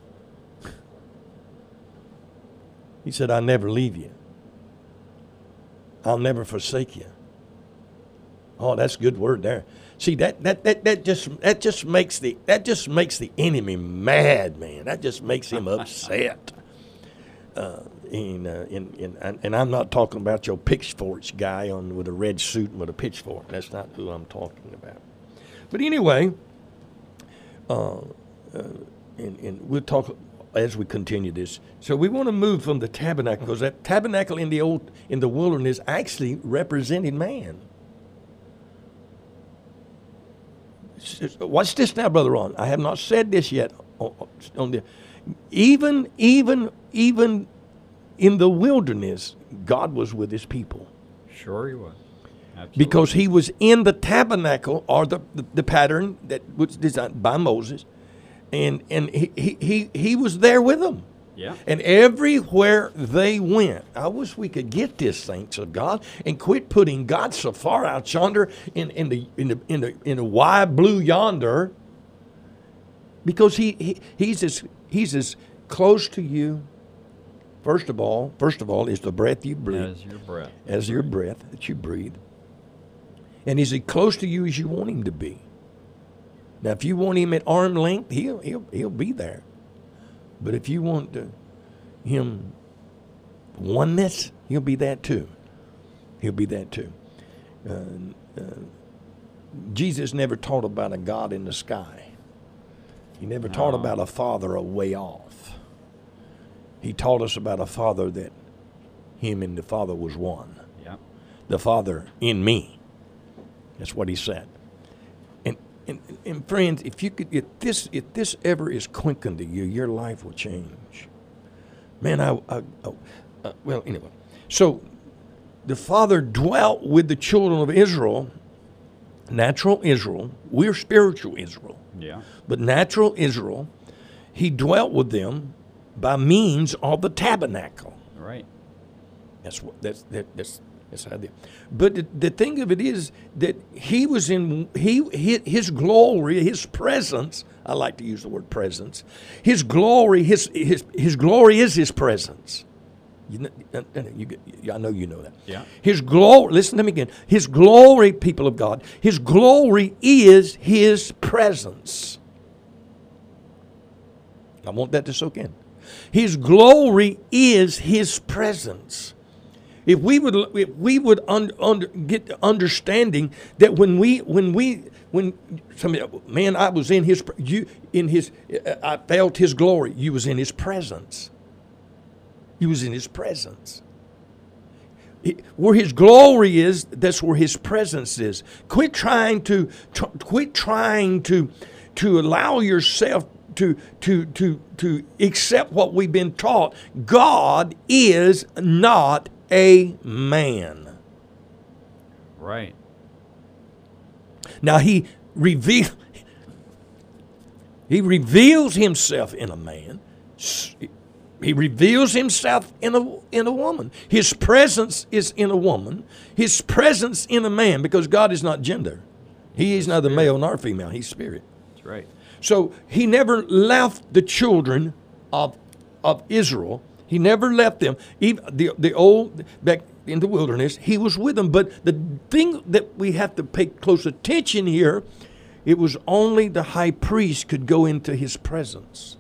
He said, "I never leave you. I'll never forsake you." Oh, that's a good word there. See, that just makes the enemy mad, man. That just makes him upset. And I'm not talking about your pitchforks guy with a red suit and with a pitchfork. That's not who I'm talking about. But anyway, and we'll talk as we continue this. So we want to move from the tabernacle, because that tabernacle in the wilderness actually represented man. Watch this now, Brother Ron. I have not said this yet. Even in the wilderness, God was with his people. Sure he was. Absolutely. Because he was in the tabernacle, or the pattern that was designed by Moses, and he was there with them. Yeah. And everywhere they went, I wish we could get this, saints of God, and quit putting God so far out yonder in the wide blue yonder, because he's as close to you. First of all, is the breath you breathe. As your breath that you breathe. And he's as close to you as you want him to be. Now, if you want him at arm length, he'll be there. But if you want him oneness, he'll be that too. He'll be that too. Jesus never taught about a God in the sky. He never taught about a Father a way off. He taught us about a Father that him and the Father was one. Yeah. The Father in me. That's what he said. And friends, if this ever is quickened to you, your life will change. Man, well, anyway. So the Father dwelt with the children of Israel, natural Israel. We're spiritual Israel. Yeah. But natural Israel, he dwelt with them by means of the tabernacle. Right. That's Yes, I did. But the thing of it is that he was in his glory, his presence. I like to use the word presence. His glory, his glory is his presence. I know you know that. Yeah. His glory. Listen to me again. His glory, people of God. His glory is his presence. I want that to soak in. His glory is his presence. If we would get the understanding that when somebody, man, I was in I felt his glory. You was in his presence. You was in his presence. Where his glory is, that's where his presence is. Quit trying to allow yourself to accept what we've been taught. God is not a man. Right. Now he reveals himself in a man. He reveals himself in a woman. His presence is in a woman. His presence in a man, because God is not gender. He is neither male nor female. He's spirit. That's right. So he never left the children of Israel. He never left them. Even the old, back in the wilderness, he was with them. But the thing that we have to pay close attention here, it was only the high priest could go into his presence.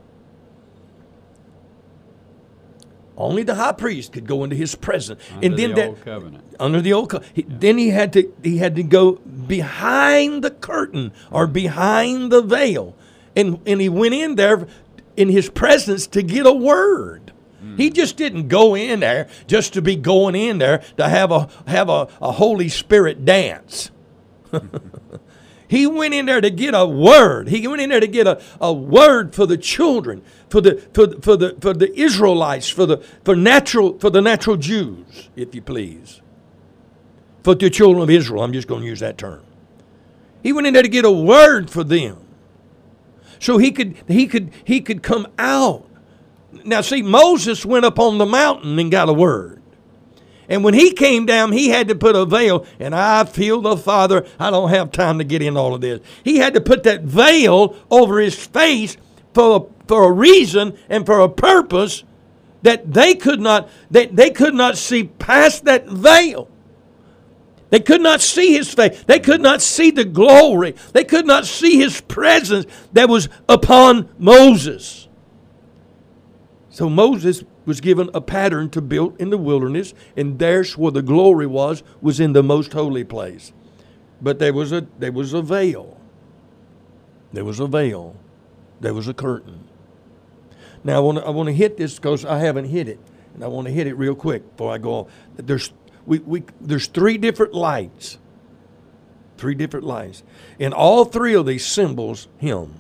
Only the high priest could go into his presence. Under the old covenant. Under the old covenant. Then he had to go behind the curtain or behind the veil. And he went in there in his presence to get a word. He just didn't go in there just to be going in there to have a Holy Spirit dance. He went in there to get a word. He went in there to get a word for the children, for the Israelites, for the natural Jews, if you please. For the children of Israel, I'm just going to use that term. He went in there to get a word for them, so he could come out. Now, see, Moses went up on the mountain and got a word. And when he came down, he had to put a veil. And I feel the Father, I don't have time to get in all of this. He had to put that veil over his face for a reason and for a purpose that they could not see past that veil. They could not see his face. They could not see the glory. They could not see his presence that was upon Moses. So Moses was given a pattern to build in the wilderness, and there's where the glory was in the most holy place. But there was a veil. There was a veil. There was a curtain. Now I want to hit this because I haven't hit it, and I want to hit it real quick before I go on. There's three different lights. Three different lights, and all three of these symbols him.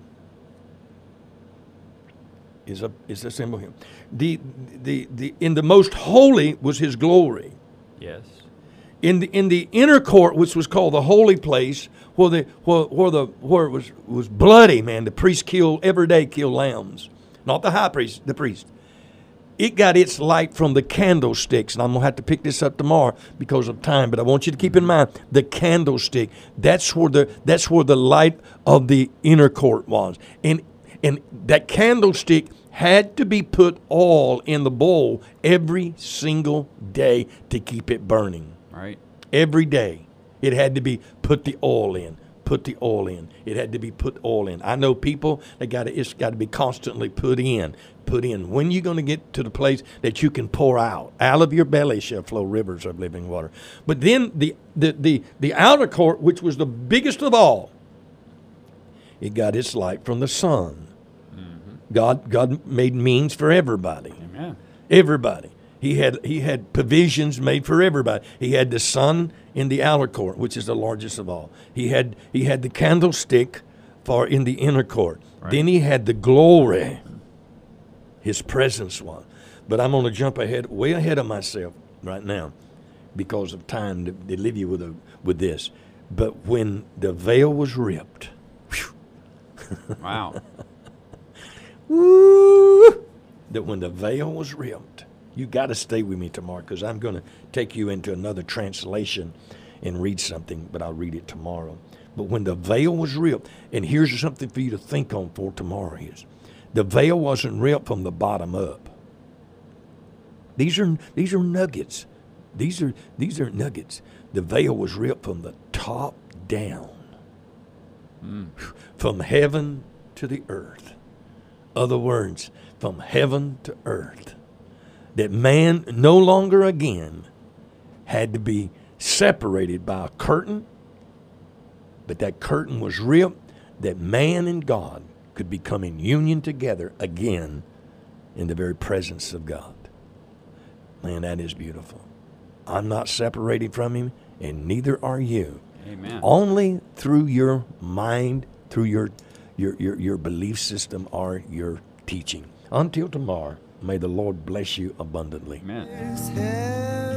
Is a symbol of him. The in the most holy was his glory. Yes. In the inner court, which was called the holy place, where it was bloody, man. The priest every day killed lambs. Not the high priest, the priest. It got its light from the candlesticks, and I'm gonna have to pick this up tomorrow because of time. But I want you to keep in mind the candlestick. That's where the light of the inner court was, and that candlestick had to be put oil in the bowl every single day to keep it burning. Right. Every day. It had to be put the oil in. Put the oil in. It had to be put oil in. I know people it's got to be constantly put in. Put in. When are you going to get to the place that you can pour out? Out of your belly shall flow rivers of living water. But then the outer court, which was the biggest of all, it got its light from the sun. God made means for everybody. Amen. Everybody. He had provisions made for everybody. He had the sun in the outer court, which is the largest of all. He had the candlestick in the inner court. Right. Then he had the glory. His presence was. But I'm going to jump way ahead of myself right now because of time to leave you with this. But when the veil was ripped. Wow. Woo, that when the veil was ripped, You got to stay with me tomorrow because I'm going to take you into another translation and read something, but I'll read it tomorrow. But when the veil was ripped, and here's something for you to think on for tomorrow is, the veil wasn't ripped from the bottom up. These are nuggets. These are nuggets. The veil was ripped from the top down. From heaven to the earth. Other words, from heaven to earth. That man no longer again had to be separated by a curtain, but that curtain was ripped, that man and God could become in union together again in the very presence of God. Man, that is beautiful. I'm not separated from him, and neither are you. Amen. Only through your mind, through your belief system or your teaching. Until tomorrow, may the Lord bless you abundantly. Amen. His head.